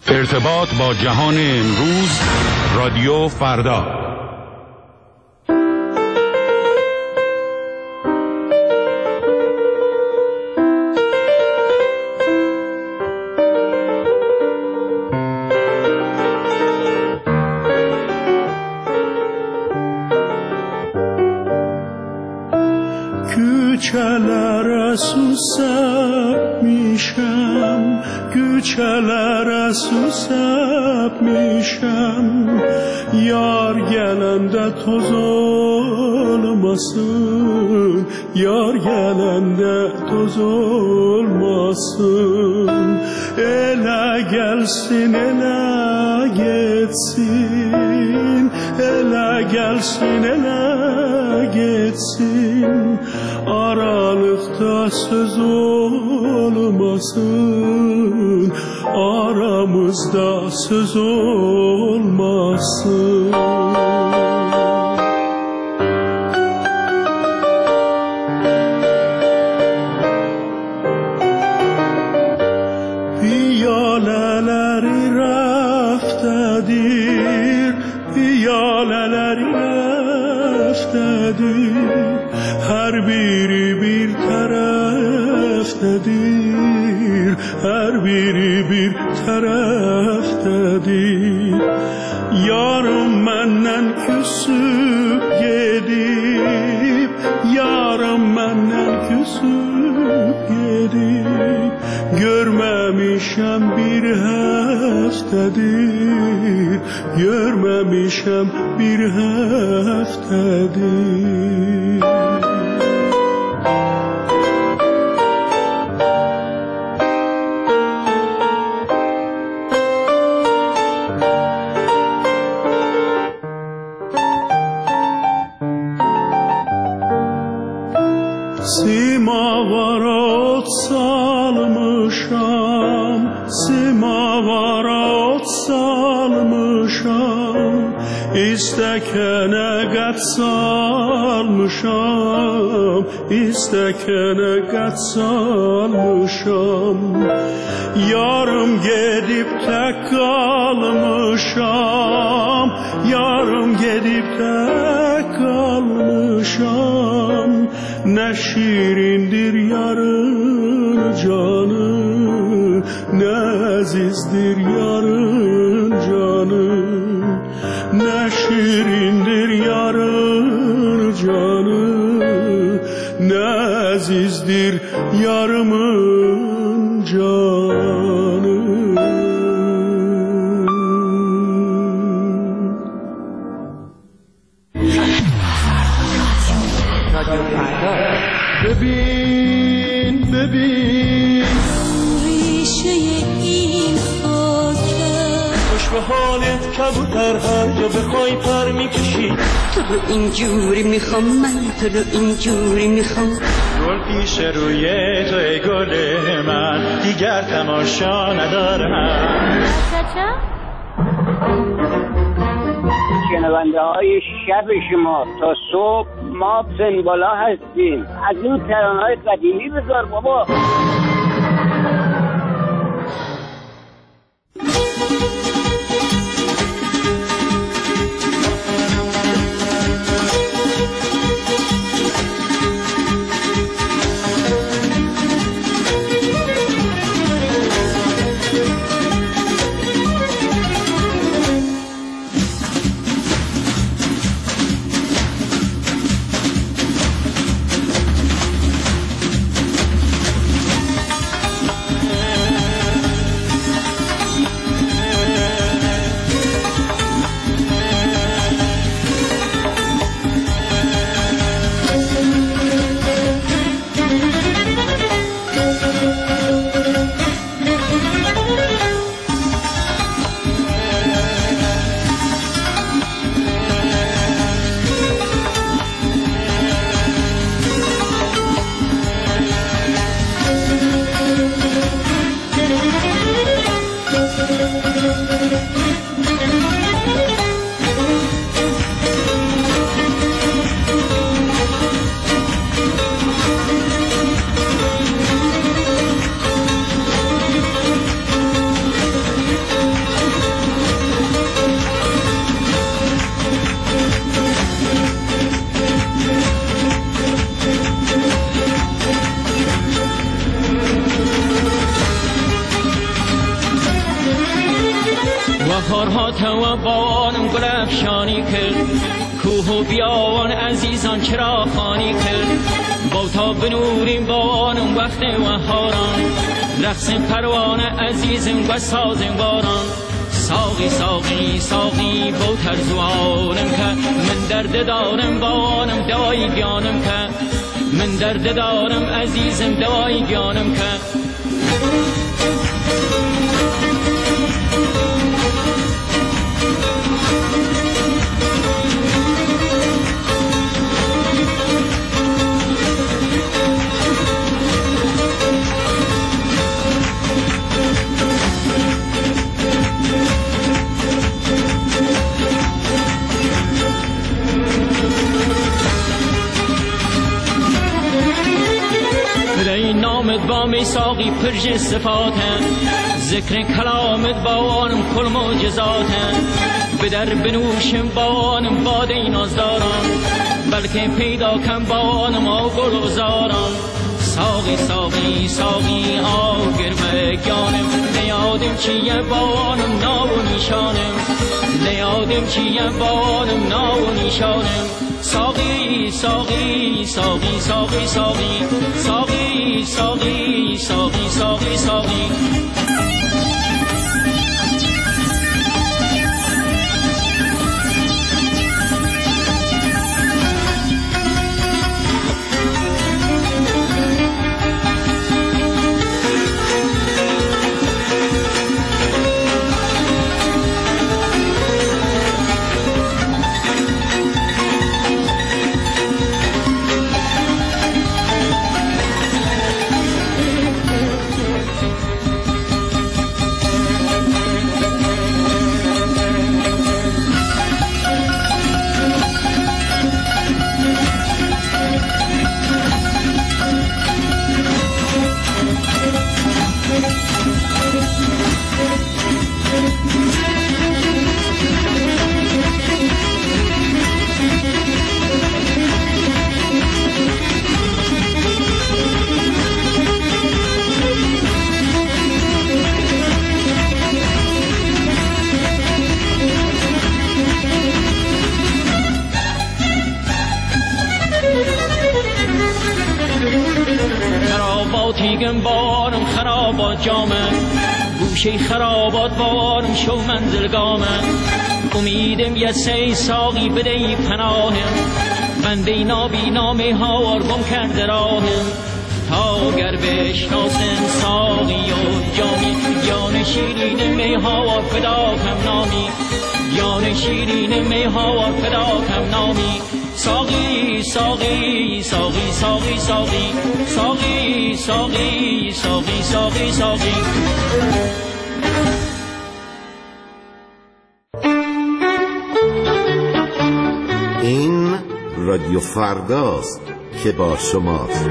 ارتباط با جهان امروز، رادیو فردا. Güçelere susap mişem, güçelere susap mişem. Yar gelende toz olmasın, yar gelende toz olmasın. Ele gelsin, ele geçsin, ele gelsin, ele geçsin. Aralıkta söz olmasın, aramızda söz olmasın. Piyaleleri raftedir, piyaleleri raftedir. Her biri bir taraftadır, her biri bir taraftadır. Yarım menden küsüp gidip, yarım menden küsüp gidip. Görmemişem bir haftadır, görmemişem bir haftadır. Simavara ot salmışam, simavara ot salmışam. İstekene gat salmışam, istekene gat salmışam. Yarım gedip tek kalmışam, yarım gedip tek kalmışam. Ne şirindir yarın canı, ne azizdir yarın canı. Ne şirindir yarın canı, ne azizdir yarımın canı. ببین ببین ریشه این خاکه خوش به حالت کبوتر هر جا بخوای پر میکشی. تو رو اینجوری میخوام من، تو رو اینجوری میخوام. گل پیش روی توی گل من، دیگر تماشا ندارم. شنونده های شب شما تا صبح ما سنبالا هستیم. از این ترانه‌های قدیمی بذار بابا. بهارها تو بانم گل افشانی کرد، کوه و بیابان عزیزان چرا خانی کرد. با تا بنوریم بانم وقت بهاران، رقص پروانه عزیزم و سازم باران. ساقی ساقی ساقی با ترزوانم که من درد دارم بانم دوای بیانم که من درد دارم عزیزم دوای بیانم که با می ساقی پرژ صفاتن، ذکر کلامت بانم کل معجزاتن. به در بنوشم بانم باده نازداران، بلکه پیدا کن بانم آگل و زاران. ساقی ساقی ساقی آگر مگانم، نیادم چیه بانم ناو نیشانم، نیادم چیه بانم ناو نیشانم. ساقی ساقی ساقی ساقی ساقی ساقی ساقی ساقی ساقی ساقی خراباتیگم بارم خرابات جامه، گوشه خرابات بارم شو منزلگامه. امیدم یه سی ساقی بدهی پناهم، بنده نابی نامی هاوار گم کرده راهم. تا گر بشناسم ساقی و جامی، جان شیرین می هاوار فدا کم نامی، جان شیرین می هاوار فدا کم نامی. ساقی ساقی ساقی ساقی ساقی ساقی ساقی ساقی ساقی ساقی این رادیو فرداست که با شماست.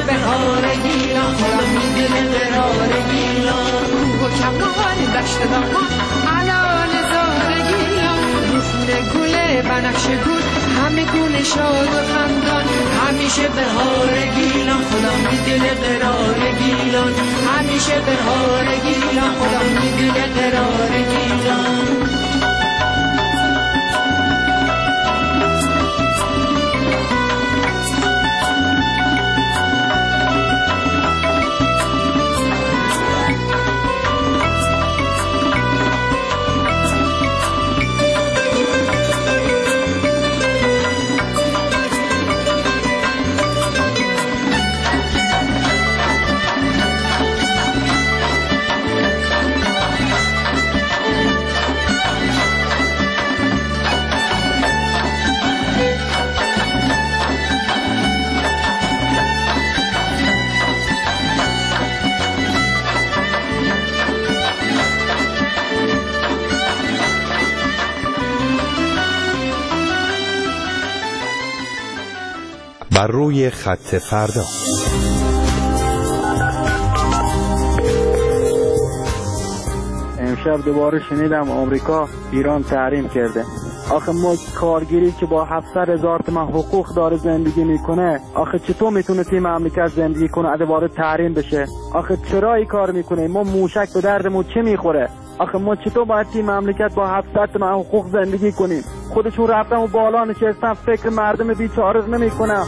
بهار گیلان خدا میدونه قرار گیلان کوه و کمان دشت دامان علال زار گیلان رخونه گله بنفشه گل همه گونه شاد و خندان همیشه بهار گیلان خدا میدونه قرار گیلان همیشه بهار گیلان خدا میدونه قرار گیلان بر روی خط فردا. امشب دوباره شنیدم آمریکا ایران تحریم کرده. آخه ما کارگری که با 700,000 تومان حقوق داره زندگی میکنه، آخه چطور میتونه توی مملکت زندگی کنه دوباره تحریم بشه؟ آخه چرا این کار میکنه؟ ما موشک به دردمون چه میخوره؟ آخه ما چطور باید توی مملکت با 700 تومان حقوق زندگی کنیم؟ خودشون رفتن و بالا نشستن، فکر مردم بیچاره نمیکنن.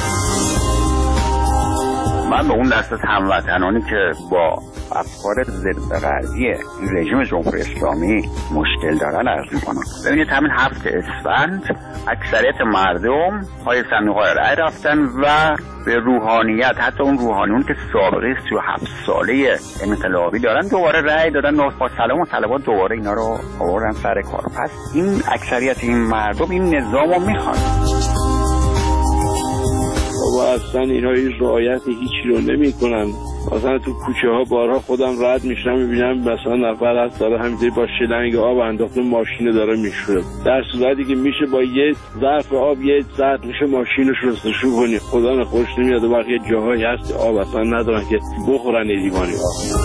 من به اون دست از هموطنانی که با افکار ضد غربی رژیم جمهوری اسلامی مشکل دارن عرض میکنم. ببینید همین 7 اسفند اکثریت مردم پای صندوق‌های رای رفتن و به روحانیت، حتی اون روحانیون که سابقه 37 ساله انقلابی دارن، دوباره رای دادن و با سلام و طلبات دوباره اینا رو آوردن سر کار. پس این اکثریت این مردم این نظام رو میخوان. بابا اصلا اینا این رعایت هیچی رو نمی کنن. مثلا تو کوچه ها بارها خودم رد میشنم میبینم مثلا نفر هست داره همینطوری با شلنگ آب انداخته ماشین داره میشوره، در صورتی که میشه با یه ظرف آب یه ساعت میشه ماشینش رو رستشو کنی. خدا نخورش نمیاد و بقیه جاهایی هست آب اصلا ندارن که بخورن لیوانی آب.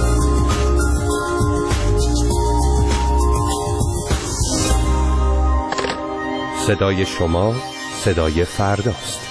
صدای شما صدای فرداست.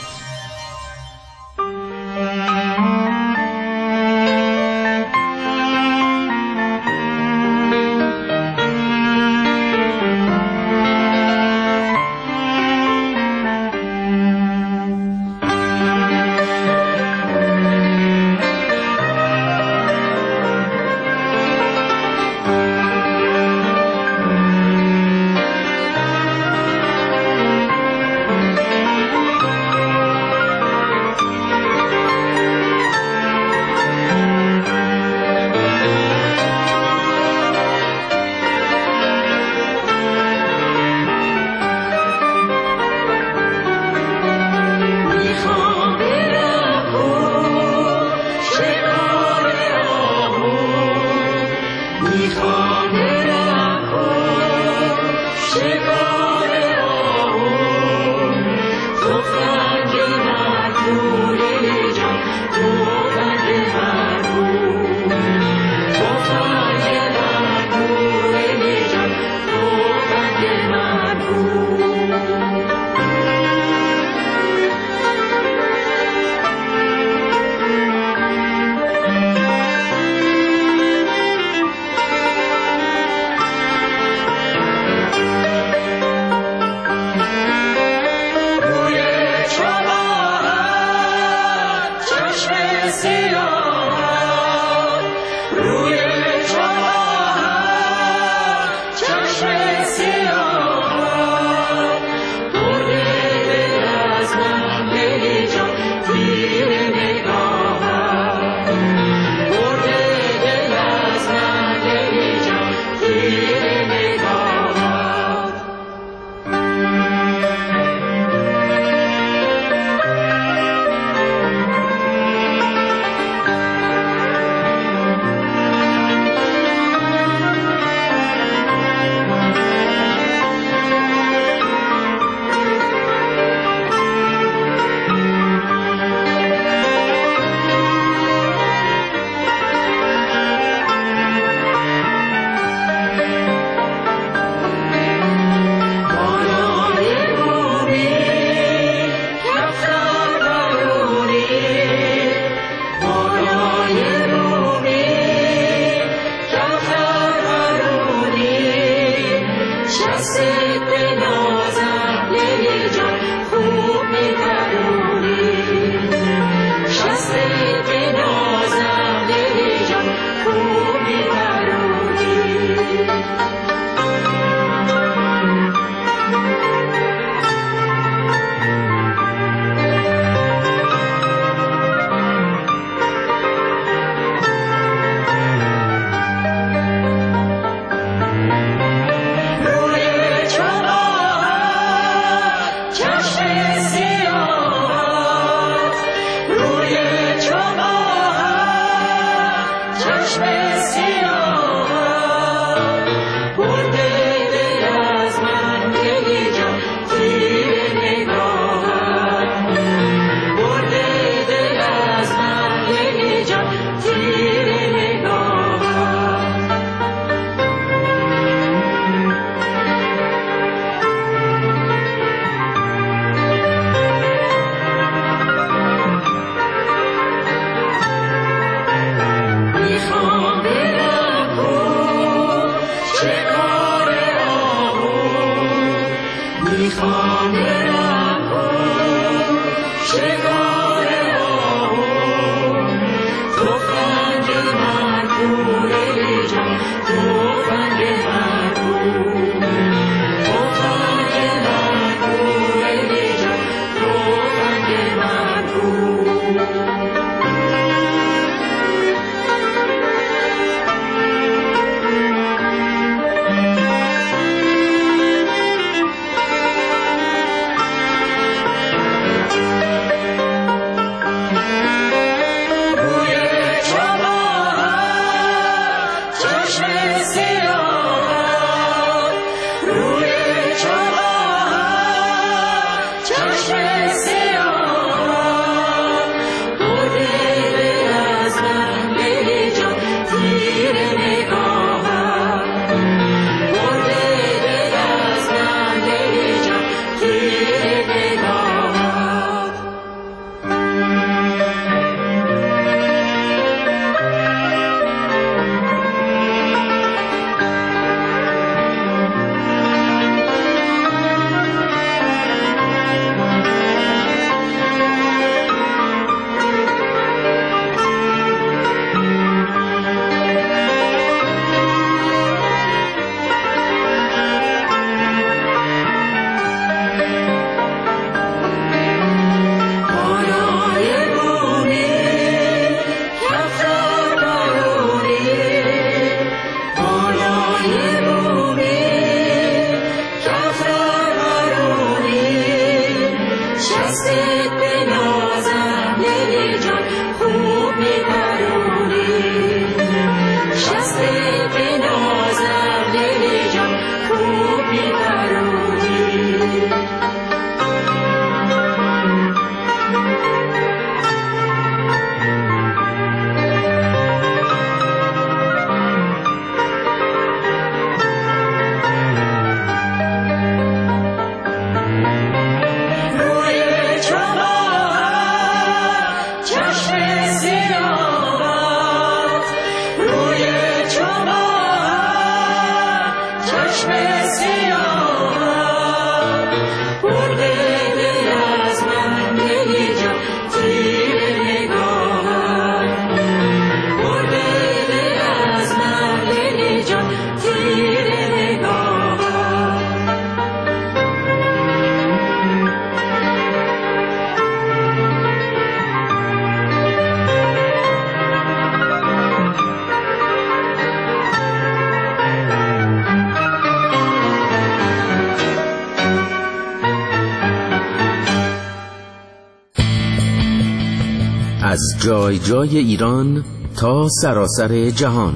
از جای جای ایران تا سراسر جهان،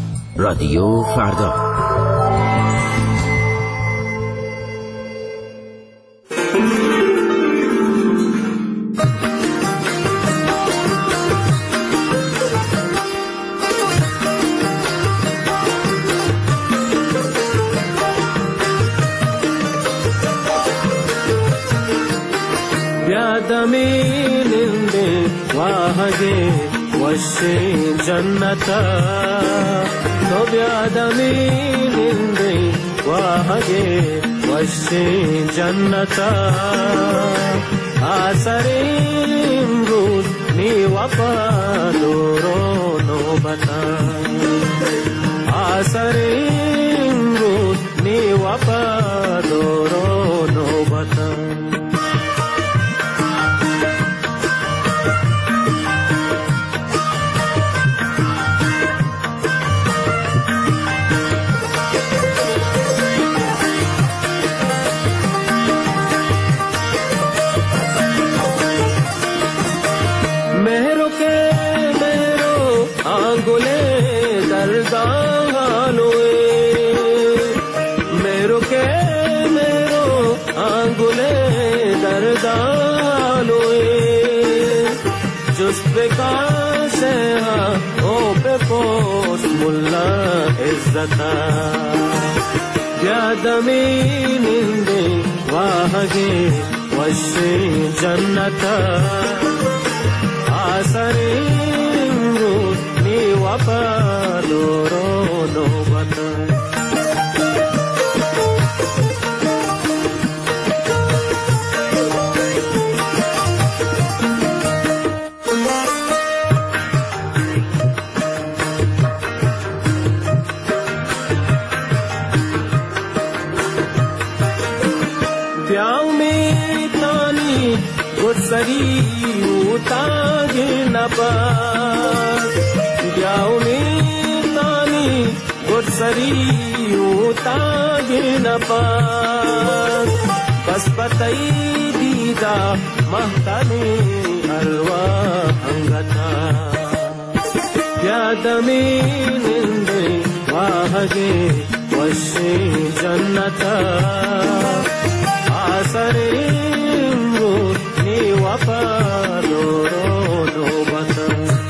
رادیو فردا. जन्नता तो ब्यादमी निंदे वाहगे वश्चे जन्नता आसरीम रूज नीवपा दोरो नोबता आसरीम रूज नीवपा दोरो नोबता यादमी निंदे वाहगे वश्चे जन्नता आसरीम रूज नीवपा दोरो नोबता सरी utagi napas Gyauni tani gursari utagi napas Bas batai dida mahtani alwa angata Yadami ninde wahage washi jannata Asarimru ni wapadoro dobata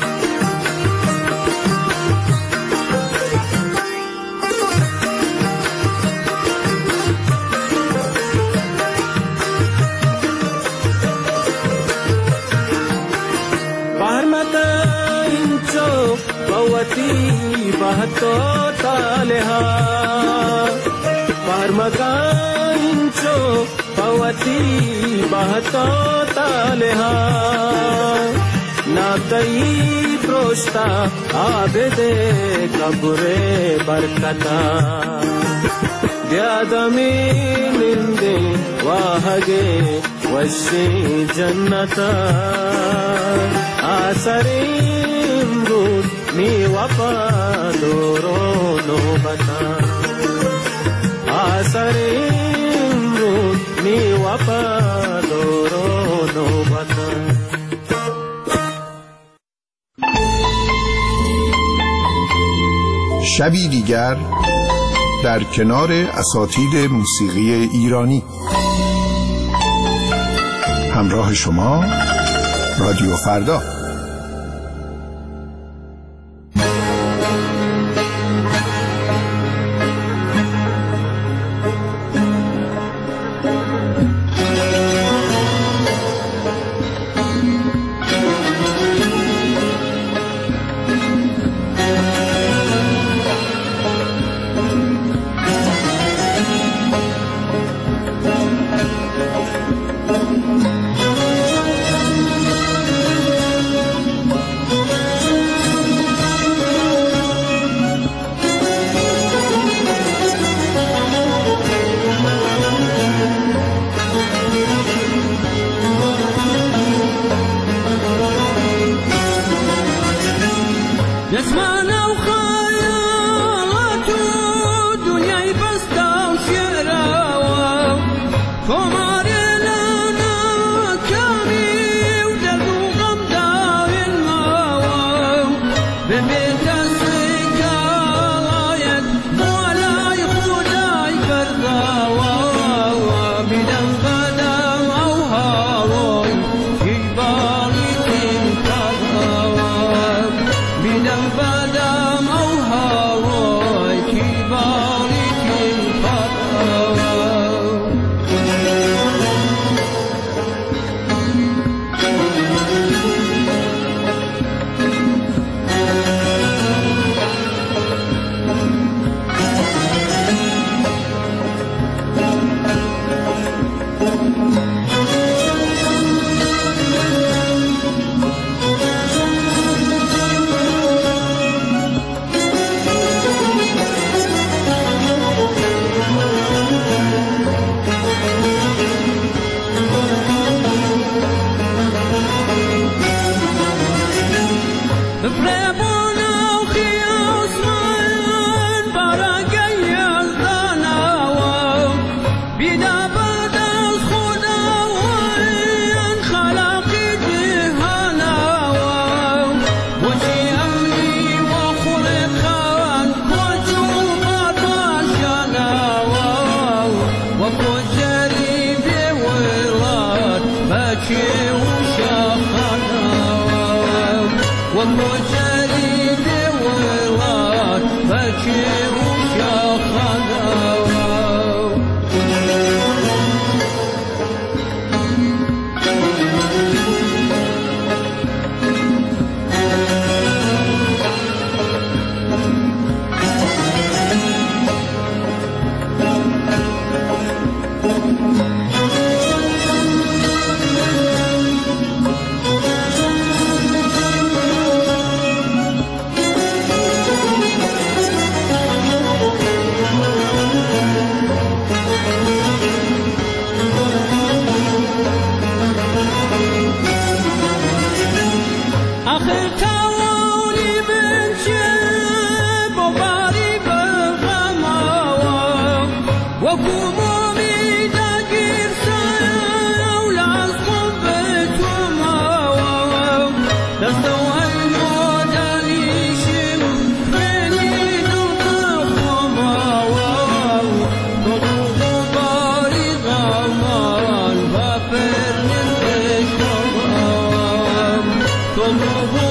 Barmata incho bawati bahato taleha Barmaka incho bawati bahato taleha Natai prosta abede kabure barkata Vyadami ninde wahage washi jannata Asarimru ni wapadoro nobata Asarimru ni wapadoro nobata شبی دیگر در کنار اساتید موسیقی ایرانی همراه شما رادیو فردا روح